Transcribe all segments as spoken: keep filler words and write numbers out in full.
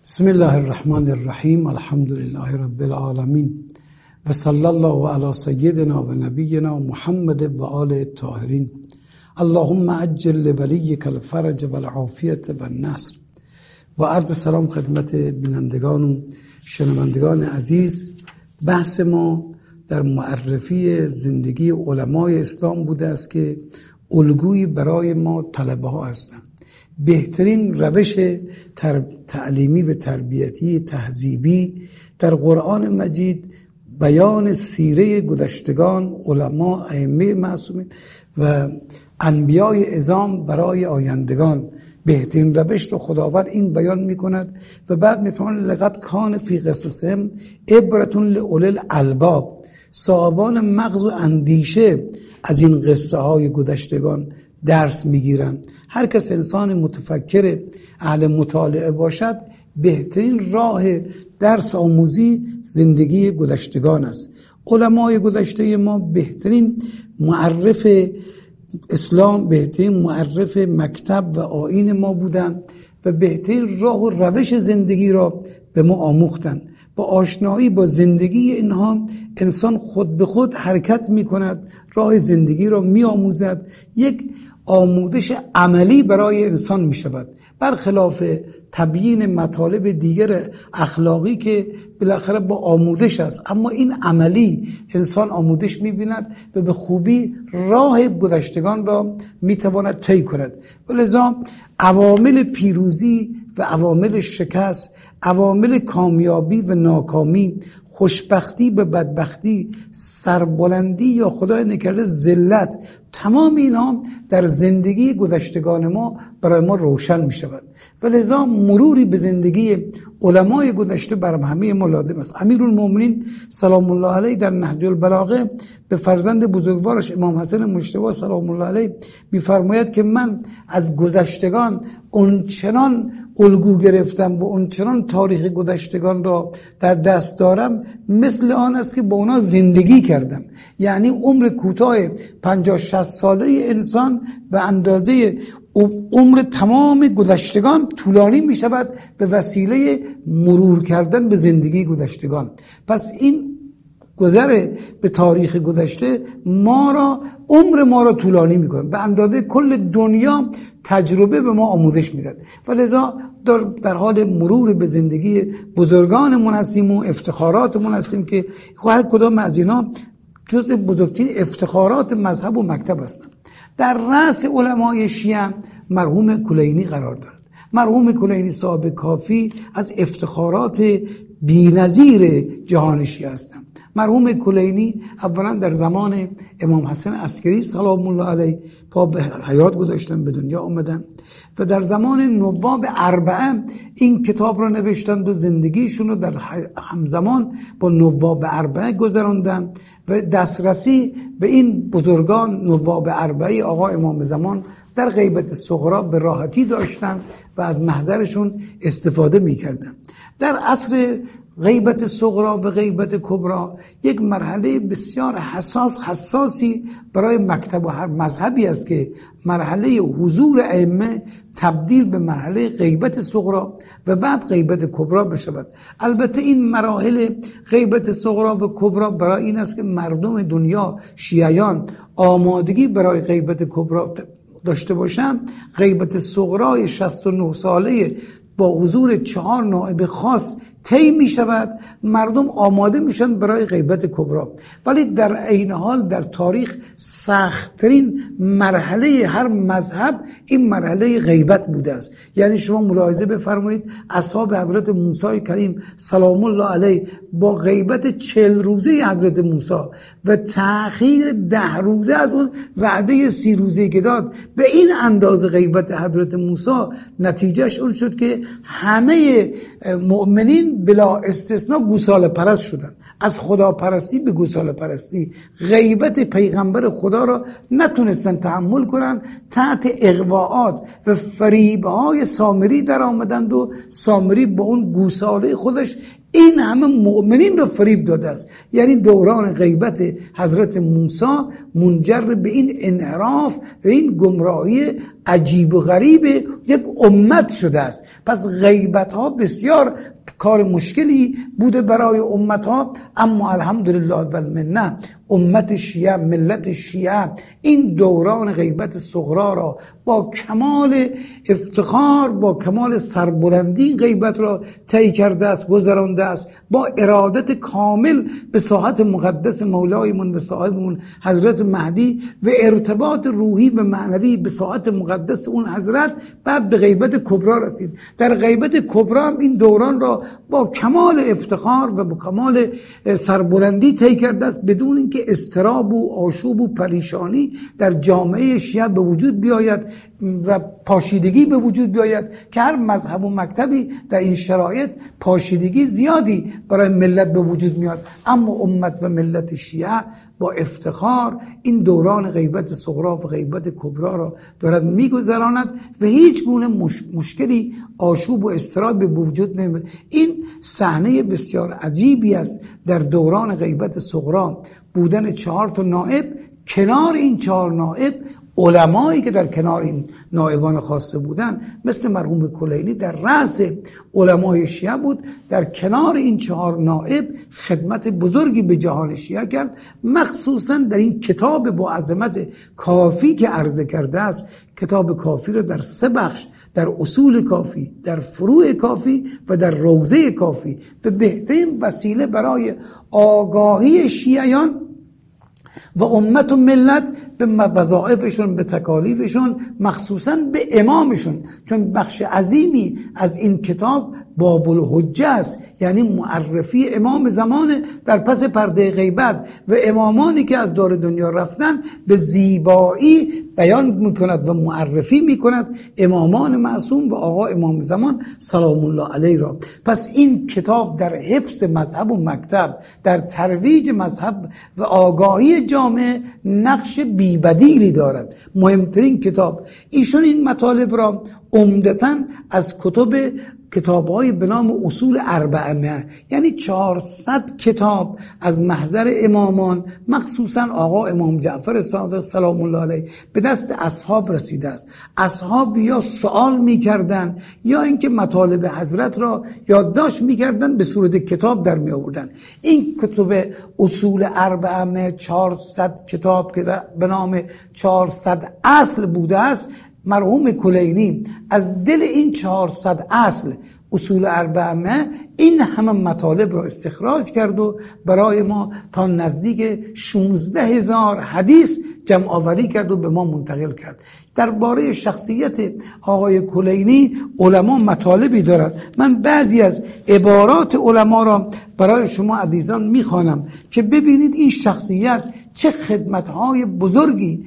بسم الله الرحمن الرحیم. الحمد لله رب العالمین و صلی الله علی سیدنا و نبینا محمد و آل الطاهرین. اللهم عجل لولیک الفرج و العافیت و النصر. و عرض سلام خدمت بینندگان و شنوندگان عزیز. بحث ما در معرفی زندگی علمای اسلام بوده است که الگویی برای ما طلبه ها هستند. بهترین روش تعلیمی و تربیتی تهذیبی در قرآن مجید بیان سیره گذشتگان، علما، ائمه معصومین و انبیای عظام برای آیندگان. بهترین روش رو خداوند این بیان میکند و بعد میفرماید لقد کان فی قصصهم عبرة لاولی الالباب. صاحبان مغز و اندیشه از این قصه های گذشتگان درس میگیرن. هر کس انسان متفکر اهل مطالعه باشد، بهترین راه درس آموزی زندگی گذشتگان است. علمای گذشته ما بهترین معرف اسلام، بهترین معرف مکتب و آیین ما بودند و بهترین راه و روش زندگی را به ما آموختند. با آشنایی با زندگی اینها انسان خود به خود حرکت می کند، راه زندگی را می آموزد، یک آموزش عملی برای انسان می شود، برخلاف تبیین مطالب دیگر اخلاقی که بالاخره با آموزش است. اما این عملی انسان آموزش می بیند و به خوبی راه گذشتگان را می تواند طی کند. ولذا عوامل پیروزی و عوامل شکست، عوامل کامیابی و ناکامی، خوشبختی به بدبختی، سربلندی یا خدای نکرده ذلت، تمام اینا در زندگی گذشتگان ما برای ما روشن می شود. ولذا مروری به زندگی علمای گذشته بر همه ما لازم است. امیرالمومنین سلام الله علیه در نهج البلاغه به فرزند بزرگوارش امام حسن مجتبی سلام الله علیه می‌فرماید که من از گذشتگان اونچنان الگو گرفتم و اونچنان تاریخ گذشتگان را در دست دارم مثل آن است که با اونا زندگی کردم. یعنی عمر کوتاه پنجاه شصت ساله انسان به اندازه عمر تمام گذشتگان طولانی می شود به وسیله مرور کردن به زندگی گذشتگان. پس این گذر به تاریخ گذشته ما را، عمر ما را طولانی می کنه، به اندازه کل دنیا تجربه به ما آموزش میداد. ولذا در, در حال مرور به زندگی بزرگانمون هستیم و افتخاراتمون هستیم که هر کدام از اینا جز بزرگترین افتخارات مذهب و مکتب هستند. در رأس علمای شیعه مرحوم کلینی قرار دارد. مرحوم کلینی صاحب کافی از افتخارات بی‌نظیر جهان شیعه هستند. مرحوم کلینی اولا در زمان امام حسن عسکری سلام الله علیه پا به حیات گذاشتن، به دنیا آمدن و در زمان نواب اربعه این کتاب را نوشتند و زندگیشون رو در همزمان با نواب اربعه گذراندن و دسترسی به این بزرگان نواب اربعه آقا امام زمان در غیبت صغرا به راحتی داشتن و از محضرشون استفاده می‌کردن. در عصر غیبت صغرا و غیبت کبرا یک مرحله بسیار حساس حساسی برای مکتب و هر مذهبی است که مرحله حضور ائمه تبدیل به مرحله غیبت صغرا و بعد غیبت کبرا بشود. البته این مراحل غیبت صغرا و کبرا برای این است که مردم دنیا شیعیان آمادگی برای غیبت کبرا داشته باشن. غیبت صغرای شصت و نه ساله با حضور چهار نائب خاص طی می شود، مردم آماده میشن برای غیبت کبرا. ولی در عین حال در تاریخ سخت‌ترین مرحله هر مذهب این مرحله غیبت بوده است. یعنی شما ملاحظه بفرمایید اصحاب حضرت موسی کریم سلام الله علیه با غیبت چهل روزه حضرت موسی و تأخیر ده روزه از اون وعده سی روزه که داد، به این اندازه غیبت حضرت موسی نتیجهش اون شد که همه مؤمنین بلا استثناء گوساله پرست شدن، از خدا پرستی به گوساله پرستی. غیبت پیغمبر خدا را نتونستن تحمل کنن، تحت اغواءات و فریبهای سامری در آمدند و سامری با اون گوساله خودش این همه مؤمنین رو فریب داده است. یعنی دوران غیبت حضرت موسی منجر به این انحراف و این گمراهی عجیب و غریب یک امت شده است. پس غیبت ها بسیار کار مشکلی بوده برای امت ها، اما الحمدلله و المنه امت شیعه، ملت شیعه این دوران غیبت صغرا را با کمال افتخار، با کمال سربلندی غیبت را طی کرده است، گذرانده است، با ارادت کامل به ساحت مقدس مولایمون به صاحبمون حضرت مهدی و ارتباط روحی و معنوی به ساحت مقدس اون حضرت، بعد به غیبت کبرا رسید. در غیبت کبرا هم این دوران را با کمال افتخار و با کمال سربلندی طی کرده است، بدون اینکه اضطراب و آشوب و پریشانی در جامعه شیعه به وجود بیاید و پاشیدگی به وجود بیاید که هر مذهب و مکتبی در این شرایط پاشیدگی زیادی برای ملت به وجود میاد. اما امت و ملت شیعه با افتخار این دوران غیبت صغرا و غیبت کبرا را دارد میگذراند و هیچ گونه مش... مشکلی آشوب و اضطراب به وجود نمیاد. این صحنه بسیار عجیبی است در دوران غیبت صغرا، بودن چهار تا نائب، کنار این چهار نائب علمایی که در کنار این نائبان خاصه بودن مثل مرحوم کلینی در رأس علمای شیعه بود، در کنار این چهار نائب خدمت بزرگی به جهان شیعه کرد، مخصوصا در این کتاب با عظمت کافی که عرضه کرده است. کتاب کافی رو در سه بخش، در اصول کافی، در فروع کافی و در روضه کافی، به بهترین وسیله برای آگاهی شیعیان و امت و ملت به وظایفشون، به تکالیفشون، مخصوصا به امامشون، چون بخش عظیمی از این کتاب باب الحجه است، یعنی معرفی امام زمان در پس پرده غیبت و امامانی که از دور دنیا رفتن به زیبایی بیان میکند و معرفی میکند امامان معصوم و آقا امام زمان سلام الله علیه را. پس این کتاب در حفظ مذهب و مکتب، در ترویج مذهب و آگاهی جامعه نقش بی‌بدیلی دارد. مهمترین کتاب ایشون این مطالب را عمدتاً از کتب کتاب‌های به نام اصول اربعه، یعنی چهارصد کتاب از محضر امامان، مخصوصاً آقا امام جعفر صادق سلام الله علیه، به دست اصحاب رسیده است. اصحاب یا سوال می‌کردند یا اینکه مطالب حضرت را یادداشت می‌کردند، به صورت کتاب در می‌آوردند. این کتب اصول اربعه چهارصد کتاب که به نام چهارصد اصل بوده است، مرحوم کلینی از دل این چهارصد اصل اصول اربعه این همه مطالب را استخراج کرد و برای ما تا نزدیک شانزده هزار حدیث جمع آوری کرد و به ما منتقل کرد. درباره شخصیت آقای کلینی علما مطالبی دارند. من بعضی از عبارات علما را برای شما عزیزان میخوانم که ببینید این شخصیت چه خدمت‌های بزرگی،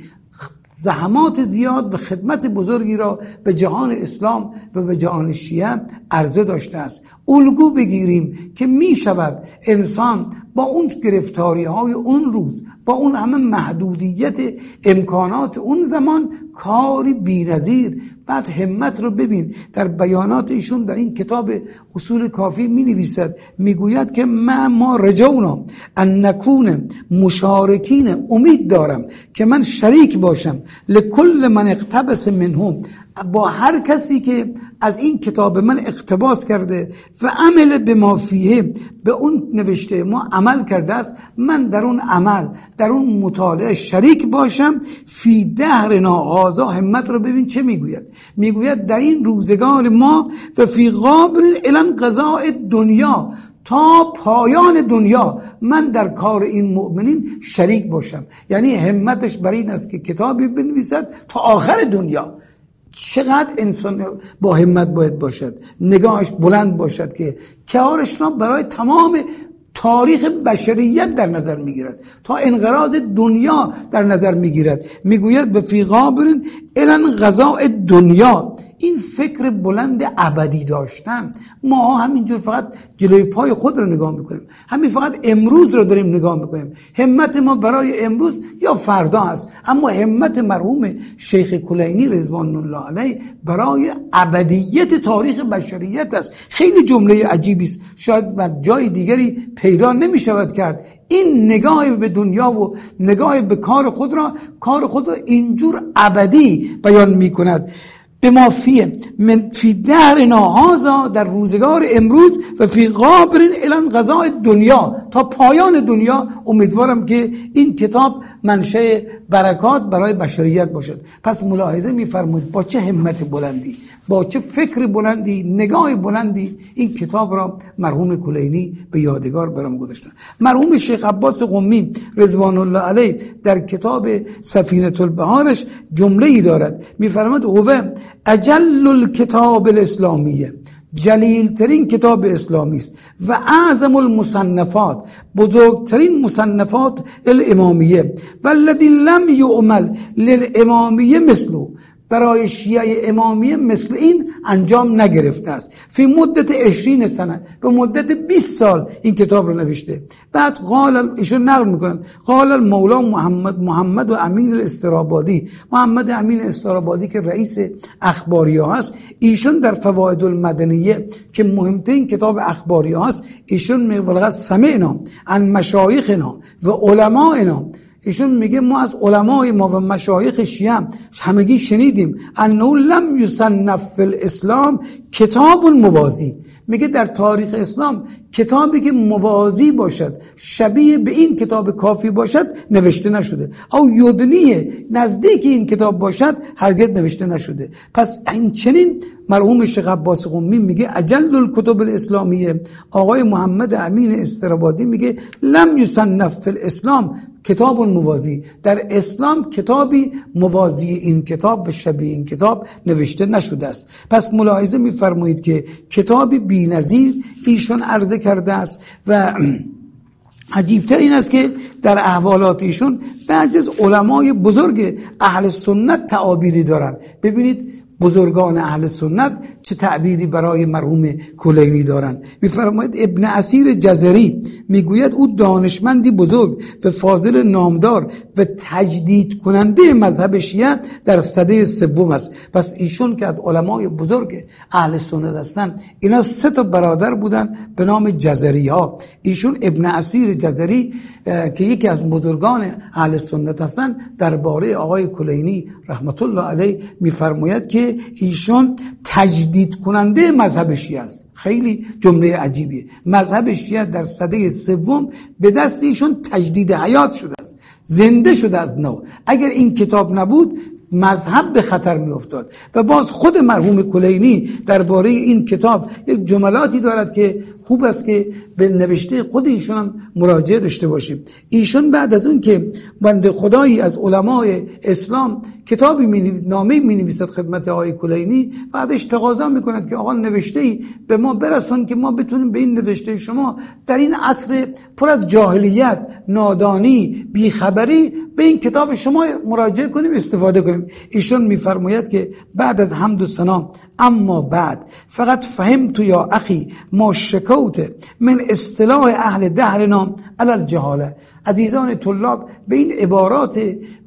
زحمات زیاد و خدمت بزرگی را به جهان اسلام و به جهان شیعه عرضه داشته است. الگو بگیریم که می شود انسان با اون گرفتاری های اون روز، با اون همه محدودیت امکانات اون زمان، کاری بی‌نظیر. بعد همت رو ببین در بیانات ایشون در این کتاب اصول کافی می نویسد، می گوید که ما ما رجونا ان نکون مشارکین، امید دارم که من شریک باشم لکل من اقتبس منهم، با هر کسی که از این کتاب من اقتباس کرده و عمل به ما فیه، به اون نوشته ما عمل کرده است، من در اون عمل، در اون مطالعه شریک باشم. فی دهرنا هذا، همت رو ببین چه میگوید، میگوید در این روزگار ما و فی قابل الان قضاء دنیا، تا پایان دنیا من در کار این مؤمنین شریک باشم. یعنی همتش بر این است که کتابی بنویسد تا آخر دنیا. چقدر انسان با همت باید باشد، نگاهش بلند باشد که کارش را برای تمام تاریخ بشریت در نظر میگیرد، تا انقراض دنیا در نظر میگیرد. میگوید و فی قابل الان قضاء دنیا، این فکر بلند ابدی داشتن. ما همینجور فقط جلوی پای خود رو نگاه میکنیم، همین فقط امروز رو داریم نگاه میکنیم. همت ما برای امروز یا فردا است، اما همت مرحوم شیخ کلینی رضوان الله علیه برای ابدیت تاریخ بشریت است. خیلی جمله عجیبی است، شاید بر جای دیگری پیدا نمیشود کرد. این نگاه به دنیا و نگاه به کار خود را کار خود را اینجور ابدی بیان میکند. بما فیه من فی دهرنا هذا، در روزگار امروز، و فی غابر الی انقضاء دنیا، تا پایان دنیا. امیدوارم که این کتاب منشأ برکات برای بشریت باشد. پس ملاحظه می‌فرمایید با چه همت بلندی، با چه فکر بلندی، نگاه بلندی این کتاب را مرحوم کلینی به یادگار برام گذاشتن. مرحوم شیخ عباس قمی رضوان الله علیه در کتاب سفینه البحارش جمله ای دارد، می‌فرماید هو اجل الکتاب الاسلامیه، جلیل ترین کتاب اسلامی است، و اعظم المصنفات، بزرگترین مصنفات الامامیه، والذی لم یعمل للامامیه مثله، برای شیعه امامیه مثل این انجام نگرفته است. فی مدت عشرین سنه، به مدت بیست سال این کتاب رو نوشته. بعد قال، ایشون نقل میکنن، قال المولا محمد محمد و امین الاسترابادی، محمد امین الاسترابادی که رئیس اخباریا هست، ایشون در فوائد المدنیه که مهمترین کتاب اخباریا هست، ایشون میگه سمعنا عن مشایخنا و علمائنا، ایشون میگه ما از علمای ما و مشایخ شیعه همگی شنیدیم انه لم یصنف فی الاسلام کتاب موازی، میگه در تاریخ اسلام کتابی که موازی باشد، شبیه به این کتاب کافی باشد نوشته نشده، او یدنیه، نزدیک این کتاب باشد هرگز نوشته نشده. پس این چنین مرحوم شیخ عباس قمی میگه اجل الکتب الاسلامیه، آقای محمد امین استرابادی میگه لم یصنف فی الاسلام کتاب موازی، در اسلام کتابی موازی این کتاب و شبیه این کتاب نوشته نشده است. پس ملاحظه میفرمایید که کتابی بی‌نظیر ایشون عرضه کرده است. و عجیبتر این است که در احوالات ایشون بعضی از علمای بزرگ اهل سنت تعابیری دارن. ببینید بزرگان اهل سنت چه تعبیری برای مرحوم کلینی دارن. میفرماید ابن اسیر جزری میگوید او دانشمندی بزرگ و فاضل نامدار و تجدید کننده مذهب شیعه در سده سوم است. پس ایشون که از علمای بزرگ اهل سنت هستن، اینا سه تا برادر بودن به نام جزری ها. ایشون ابن اسیر جزری که یکی از بزرگان اهل سنت هستن، درباره آقای کلینی رحمت الله علیه میفرماید که ایشون تجدید کننده مذهب شیعه است. خیلی جمله عجیبیه. مذهب شیعه در سده سوم به دست ایشون تجدید حیات شده است، زنده شده از نو. اگر این کتاب نبود مذهب به خطر می افتاد. و باز خود مرحوم کلینی درباره این کتاب یک جملاتی دارد که خوب است که به نوشته خود ایشون هم مراجعه داشته باشیم. ایشون بعد از اون که بنده خدایی از علمای اسلام کتابی می نویسد، نامه می نویسد خدمت آقای کلینی، بعدش تقاضا می کند که آقا نوشته‌ای به ما برسون که ما بتونیم به این نوشته شما در این عصر پر از جاهلیت، نادانی، بیخبری به این کتاب شما مراجعه کنیم، استفاده کنیم. ایشون میفرماید که بعد از حمد و ثنا، اما بعد فقط فهمت یا اخی ما شکوت من اصطلاح اهل دهرنا علی الجهاله. عزیزان طلاب، به این عبارات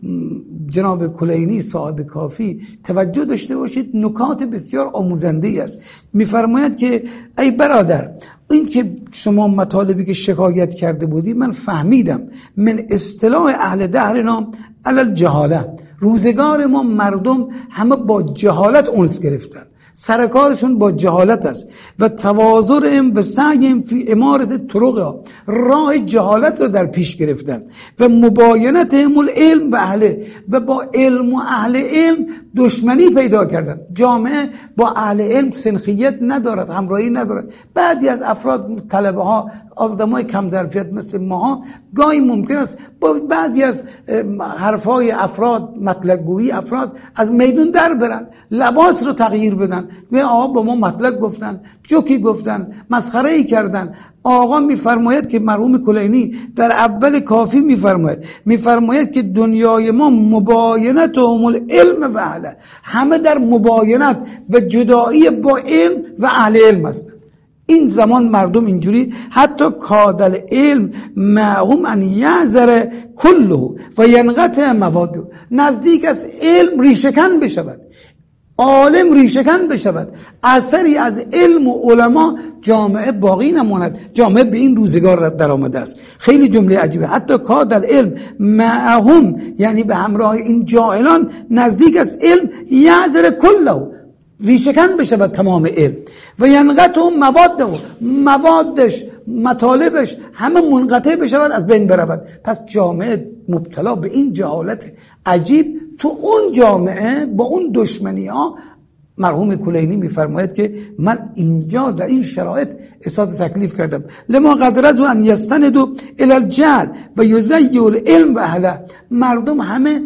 جناب کلینی صاحب کافی توجه داشته باشید، نکات بسیار آموزنده است. میفرماید که ای برادر، این که شما مطالبی که شکایت کرده بودی من فهمیدم، من اصطلاح اهل دهرنا علی الجهاله، روزگار ما مردم همه با جهالت انس گرفتن، سرکارشون با جهالت است. و تواضعهم و سعیهم فی امارت طرق، راه جهالت رو در پیش گرفتن. و مباینتهم العلم و اهله، و با علم و اهل علم دشمنی پیدا کردن. جامعه با اهل علم سنخیت ندارد، همراهی ندارد. بعضی از افراد، طلبه ها، آدمای کم ظرفیت مثل ماها، گاهی ممکن است با بعضی از حرفای افراد، مطلق گویی افراد از میدون در برن، لباس رو تغییر بدن. و آقا با ما مطلق گفتن، جوکی گفتن، مسخره ای کردن. آقا میفرماید که مرحوم کلینی در اول کافی میفرماید میفرماید که دنیای ما مباینت و العلم و اهله، همه در مباینت و جدایی با علم و اهل علم هستند. این زمان مردم اینجوری، حتی کادل علم معهم ان یعذر کله و ینقطع مواده، نزدیک از علم ریشه‌کن بشود، عالم ریشه‌کن بشود، اثری از علم و علما جامعه باقی نماند. جامعه به این روزگار در آمده است. خیلی جمله عجیبه. حتی کادل علم معهم، یعنی به همراه این جاهلان، نزدیک از علم یعذر کله، ریشه‌کن بشه و تمام علم و ینقطع مواد و موادش مطالبش همه منقطع بشه و از بین برود. پس جامعه مبتلا به این جهالت عجیب، تو اون جامعه با اون دشمنی ها. مرحوم کلینی میفرماید که من اینجا در این شرایط احساس تکلیف کردم، لما قد رضوا ان یستندوا الی الجهل و یضیعوا العلم و اهله. مردم همه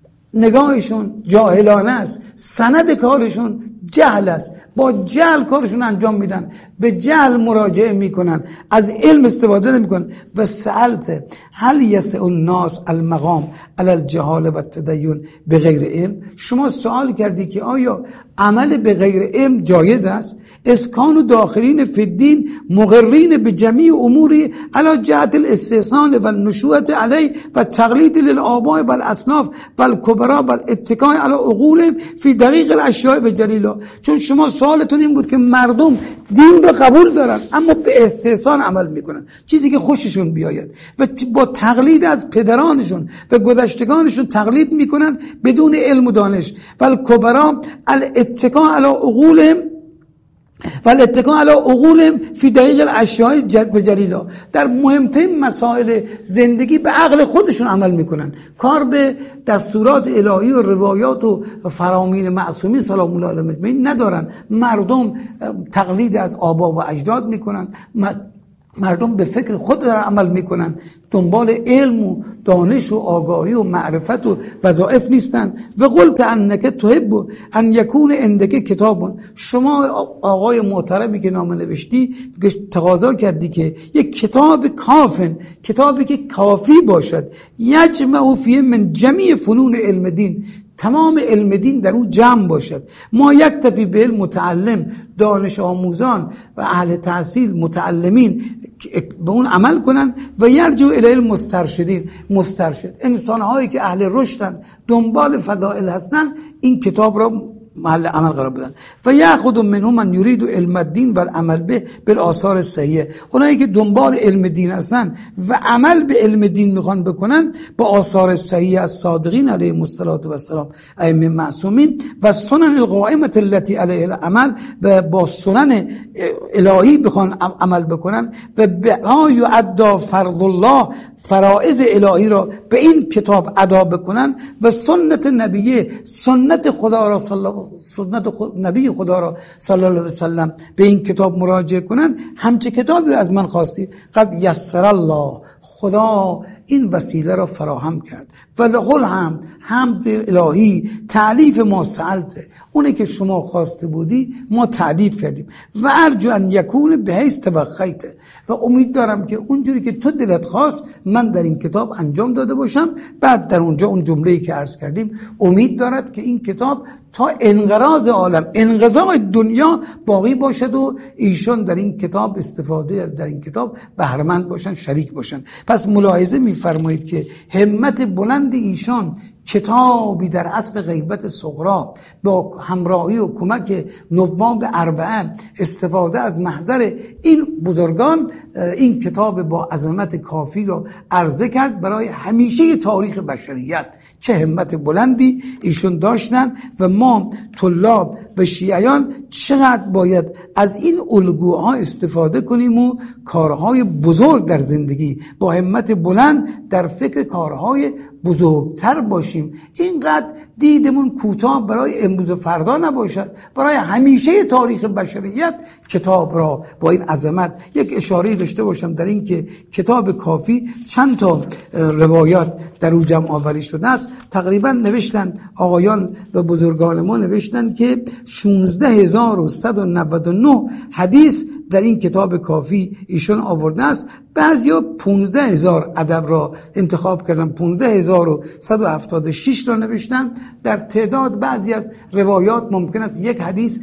نگاهشون جاهلانه است، سند کارشون جهل است، با جهل کارشون انجام میدن، به جهل مراجعه میکنن، از علم استفاده نمیکنن. و سألت هل یسع الناس المقام علی الجهال و التدین به غیر علم؟ شما سوال کردی که آیا عمل به غیر علم جایز است؟ اسکان داخلین فی الدین مقرین به جمیع اموری علی جهت الاستحسان و النشوء علیه و تقلید للآباء و الاصناف و الکبرا و الاتکاء علی عقولهم فی دقیق الاشیاء و جلیلها. چون شما سوالتون این بود که مردم دین رو قبول دارن اما به استحسان عمل میکنن، چیزی که خوششون بیاید، و با تقلید از پدرانشون و گذشتگانشون تقلید میکنن بدون علم و دانش. و الکبرا الاتکاء علی عقولهم و الاتکاء علی عقولهم فی دقیق الاشیاء و جلیلها. در مهمترین مسائل زندگی به عقل خودشون عمل میکنن، کار به دستورات الهی و روایات و فرامین معصومین سلام الله علیهم اجمعین ندارن. مردم تقلید از آبا و اجداد میکنن، مردم به فکر خود دارن عمل میکنن، دنبال علم و دانش و آگاهی و معرفت و وظایف نیستن. و قلت انک تحب ان یکون عندک کتاب. شما آقای محترمی که نامه نوشتی تقاضا کردی که یک کتاب کافن، کتابی که کافی باشد، یجمع فیه من جمیع فنون علم دین، تمام علم دین در اون جمع باشد. ما یکتفی به علم متعلم، دانش آموزان و اهل تحصیل متعلمین به اون عمل کنن. و یرجع الی المسترشدین، مسترشد انسان‌هایی که اهل رشدن، دنبال فضائل هستن، این کتاب را محل عمل قرار بدن. و یاخذ منهم من یرید علم الدین و العمل به بالآثار الصحیحه. اونایی که دنبال علم دین هستن و عمل به علم دین میخوان بکنن، با آثار صحیح از صادقین علیهم الصلوة و السلام ائمه معصومین و سنن القائمه التي علیها العمل، و با سنن الهی بخوان عمل بکنن و به یعد فرض الله، فرائض الهی را به این کتاب ادا بکنن. و سنت نبیه، سنت خدا را صلی الله سنت خود نبی خدا را صلی الله علیه و سلم به این کتاب مراجعه کنن. همچه کتابی را از من خواستی، قد یسر الله، خدا این وسیله را فراهم کرد. و لهل حمد، حمد الهی، تعلیف ما سألته، اونه که شما خواسته بودی ما تعلیف کردیم. و ارجو ان یکون بحیث توخیته، و امید دارم که اونجوری که تو دلت خواست من در این کتاب انجام داده باشم. بعد در اونجا اون جمله‌ای که عرض کردیم، امید دارد که این کتاب تا انقراض عالم، انقضاء دنیا باقی باشد و ایشون در این کتاب استفاده در این کتاب بهره‌مند باشن، شریک باشن. پس ملاحظه می‌فرمایید که همت بلند ایشان کتابی در اصل غیبت صغرا با همراهی و کمک نواب اربعه، استفاده از محضر این بزرگان، این کتاب با عظمت کافی را عرضه کرد برای همیشه تاریخ بشریت. چه همت بلندی ایشون داشتن و ما طلاب و شیعیان چقدر باید از این الگوها استفاده کنیم و کارهای بزرگ در زندگی با همت بلند در فکر کارهای بزرگتر باشیم. اینقدر دیدمون کوتاه برای امروز و فردا نباشد، برای همیشه تاریخ بشریت کتاب را با این عظمت. یک اشاره داشته باشم در این که کتاب کافی چند تا روایات در او جمع آوری شده است. تقریبا نوشتن آقایان و بزرگان ما نوشتن که شانزده هزار و صد و نود و نه حدیث در این کتاب کافی ایشون آورده است. بعضیا پانزده هزار ادب را انتخاب کردن، پانزده هزار و صد و هفتاد و شش را نوشتن. در تعداد بعضی از روایات ممکن است یک حدیث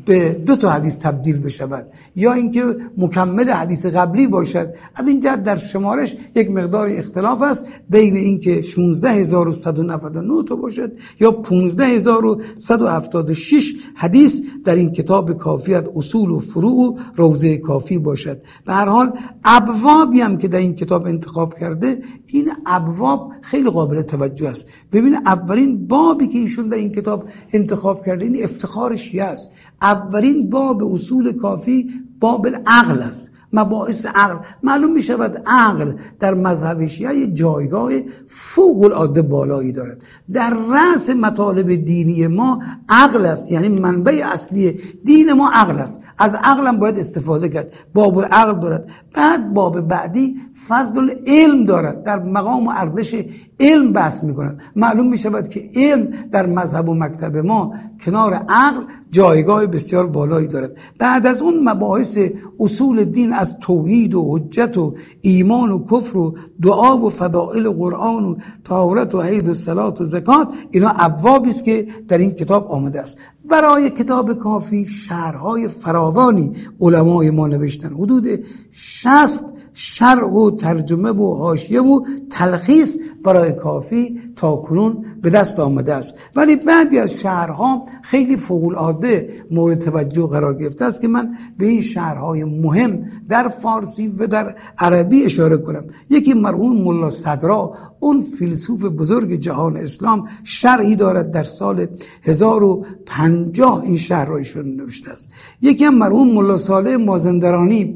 به دو تا حدیث تبدیل بشود یا اینکه مکمل حدیث قبلی باشد. از این جهت در شمارش یک مقدار اختلاف است بین اینکه شانزده هزار و صد و نود و نه تا باشد یا پانزده هزار و صد و هفتاد و شش حدیث در این کتاب کافی از اصول و فروع و روضه کافی باشد. به هر حال ابوابی هم که در این کتاب انتخاب کرده، این ابواب خیلی قابل توجه است. ببین اولین بابی که ایشون در این کتاب انتخاب کرده این افتخار شیعه است. اولین باب اصول کافی باب العقل است، مباحث عقل. معلوم می شود عقل در مذهب شیعه جایگاه فوق العاده بالایی دارد. در رأس مطالب دینی ما عقل است، یعنی منبع اصلی دین ما عقل است. از عقل هم باید استفاده کرد. باب العقل دارد. بعد باب بعدی فضل العلم دارد، در مقام و ارزش علم بحث می کند. معلوم می شود که علم در مذهب و مکتب ما کنار عقل جایگاه بسیار بالایی دارد. بعد از اون مباحث اصول دین از توحید و حجت و ایمان و کفر و دعا و فضائل قرآن و طهارت و حیض و صلات و زکات، اینا ابوابی است که در این کتاب آمده است. برای کتاب کافی شرح‌های فراوانی علمای ما نوشتن، حدود شصت شرح و ترجمه و حاشیه و تلخیص برای کافی تا کنون به دست آمده است. ولی بعضی از شرح‌ها خیلی فوق‌العاده مورد توجه قرار گرفته است که من به این شرح‌های مهم در فارسی و در عربی اشاره کنم. یکی مرحوم ملا صدرا، اون فیلسوف بزرگ جهان اسلام، شرحی دارد در سال هزار و پنجاه این شرح را ایشون نوشته است. یکی هم مرحوم ملا صالح مازندرانی.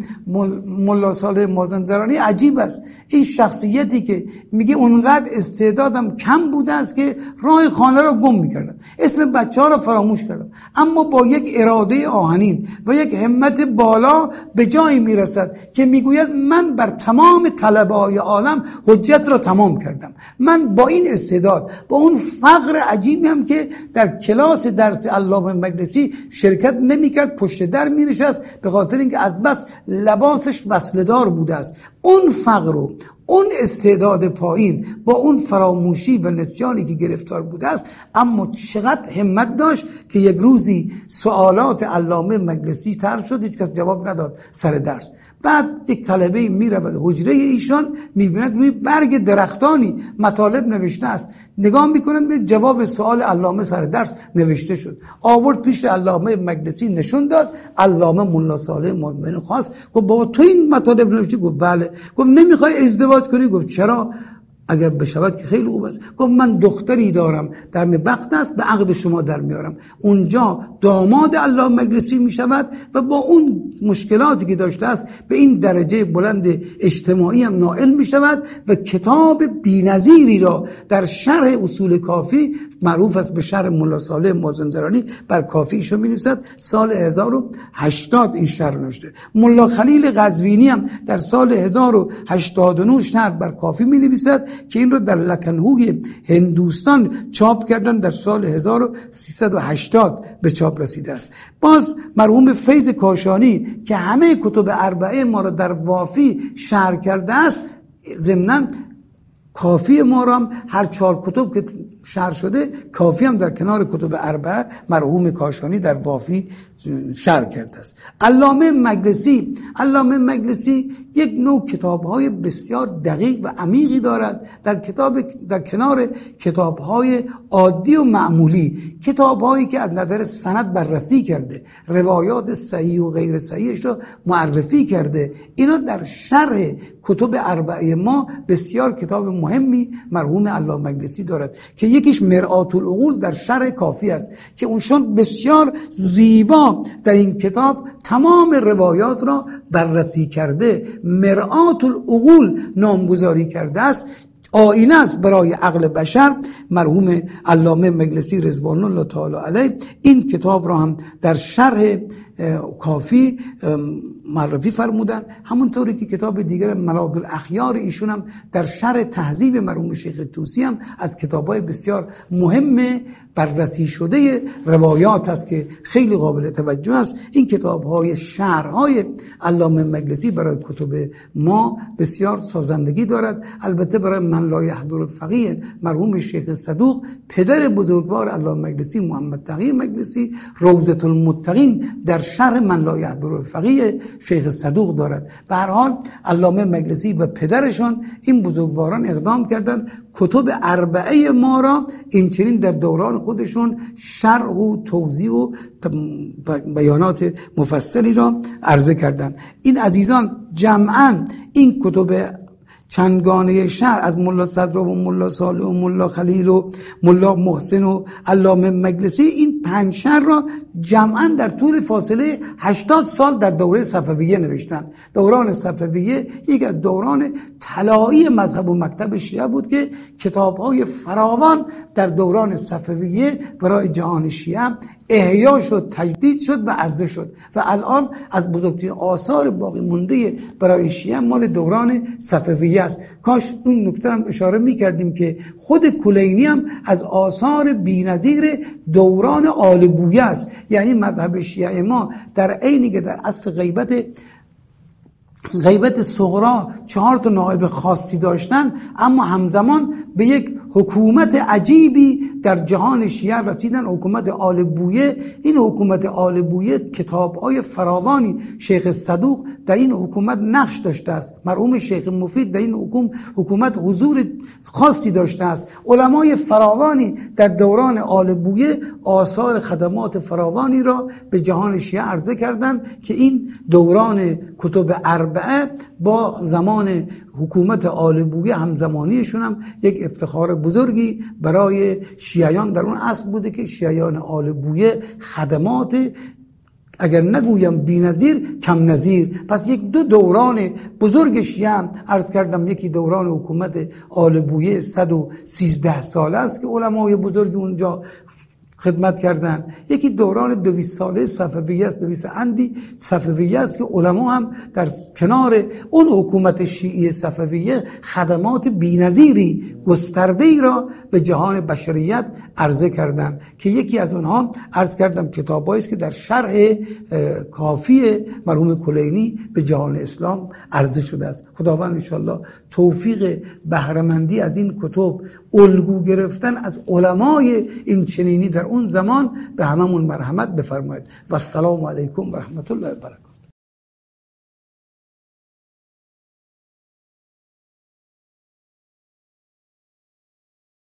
ملا صالح مازندرانی عجیب است، این شخصیتی که میگه اونقدر استعدادم کم بوده است که راه خانه را گم میکردم، اسم بچه ها را فراموش کردم، اما با یک اراده آهنین و یک همت بالا به جایی میرسد که میگوید من بر تمام طلبه های عالم حجت را تمام کردم. من با این استعداد، با اون فقر عجیبی هم که در کلاس درس علامه مجلسی شرکت نمیکرد، پشت در مینشست به خاطر اینکه از بس لباسش وصلدار بوده است، اون فقر و اون استعداد پایین با اون فراموشی و نسیانی که گرفتار بوده است، اما چقدر همت داشت که یک روزی سوالات علامه مجلسی طرح شد، هیچ کس جواب نداد سر درس. بعد یک طالبه میره به حجره ایشان، میبیند روی برگ درختانی مطالب نوشته است، نگاه میکنن به جواب سوال علامه سر درس نوشته شد. آورد پیش علامه مجلسی نشون داد. علامه ملا صالح مازندرانی خواست، گفت بابا تو این مطالب نوشتی؟ گفت بله. گفت نمیخوای ازدواج کنی؟ گفت چرا؟ اگر بشود که خیلی خوب است. گفت من دختری دارم در وقت است به عقد شما در میارم. اونجا داماد علامه مجلسی میشود و با اون مشکلاتی که داشته است به این درجه بلند اجتماعی هم نائل میشود و کتاب بی‌نظیری را در شرح اصول کافی، معروف است به شرح ملا صالح مازندرانی، بر کافی ایشون می‌نویسد. سال هزار و هشتاد این شرح نوشته. ملا خلیل قزوینی هم در سال هزار و هشتاد و نه شرح بر کافی می‌نویسد که این رو در لکنهوی هندوستان چاپ کردن، در سال هزار و سیصد و هشتاد به چاپ رسیده است. باز مرحوم فیض کاشانی که همه کتب اربعه ما را در وافی شرح کرده است، ضمناً کافی ما را هم هر چهار کتب که شرح شده، کافی هم در کنار کتب اربعه مرحوم کاشانی در وافی شرح کرده است. علامه مجلسی علامه مجلسی یک نوع کتاب‌های بسیار دقیق و عمیقی دارد در کتاب در کنار کتاب‌های عادی و معمولی، کتاب‌هایی که از نظر سند بررسی کرده، روایات صحیح و غیر صحیحش رو معرفی کرده. اینا در شرح کتب اربعه ما بسیار کتاب مهمی مرحوم علامه مجلسی دارد که یکیش مرآت العقول در شرح کافی است که اونشون بسیار زیبا در این کتاب تمام روایات را بررسی کرده. مرآت العقول نامگذاری کرده است، آینه است برای عقل بشر. مرحوم علامه مجلسی رضوان الله تعالی علیه این کتاب را هم در شرح کافی معرفی فرمودن. همونطوری که کتاب دیگر ملاذ الاخیار ایشون هم در شرح تهذیب مرحوم شیخ طوسی هم از کتاب‌های بسیار مهم بررسی شده روایات است که خیلی قابل توجه است. این کتاب‌های شرح‌های علامه مجلسی برای کتب ما بسیار سازندگی دارد. البته برای من لا یحضر الفقیه مرحوم شیخ صدوق پدر بزرگوار علامه مجلسی محمد تقی مجلسی روضة المتقین در شرح من لا یحضر الفقیه شیخ صدوق دارد. به هر حال علامه مجلسی و پدرشان این بزرگواران اقدام کردند کتب اربعه ما را اینچنین در دوران خودشون شرح و توضیح و بیانات مفصلی را عرضه کردند. این عزیزان جمعاً این کتب چندگانه شهر از ملا صدر و ملا صالح و ملا خلیل و ملا محسن و علامه مجلسی این پنج شهر را جمعاً در طول فاصله هشتاد سال در دوره صفویه نوشتن. دوران صفویه یک از دوران طلایی مذهب و مکتب شیعه بود که کتاب‌های فراوان در دوران صفویه برای جهان شیعه احیا شد، تجدید شد و عرضه شد و الان از بزرگترین آثار باقی مونده برای شیعه مال دوران صفویه است. کاش اون نکته هم اشاره می‌کردیم که خود کلینی هم از آثار بی‌نظیر دوران آل بویه است. یعنی مذهب شیعه ما در عینی که در عصر غیبت غیبت صغرا چهار تا نائب خاصی داشتن، اما همزمان به یک حکومت عجیبی در جهان شیعه رسیدن، حکومت آل بویه. این حکومت آل بویه کتاب‌های فراوانی شیخ صدوق در این حکومت نقش داشته است. مرحوم شیخ مفید در این حکومت حکومت حضور خاصی داشته است. علمای فراوانی در دوران آل بویه آثار خدمات فراوانی را به جهان شیعه عرضه کردند که این دوران کتب اربعه با زمان حکومت آل بویه همزمانیشون هم یک افتخار بزرگی برای شیعیان در اون عصر بوده که شیعیان آل بویه خدمات اگر نگویم بی‌نظیر کم نظیر. پس یک دو دوران بزرگ شیعه عرض کردم. یکی دوران حکومت آل بویه صد و سیزده ساله است که علمای بزرگ اونجا خدمت کردن. یکی دوران دویست ساله صفویه است، دویست اندی صفویه است که علما هم در کنار اون حکومت شیعی صفویه خدمات بی‌نظیری گسترده‌ای را به جهان بشریت عرضه کردند که یکی از اونها عرض کردم کتابایی است که در شرح کافی مرحوم کلینی به جهان اسلام عرضه شده است. خداوند ان شاءالله توفیق بهره‌مندی از این کتب، الگو گرفتن از علمای این چنینی در اون زمان به هممون مرحمت بفرمایید. و السلام علیکم و رحمت الله و برکاته.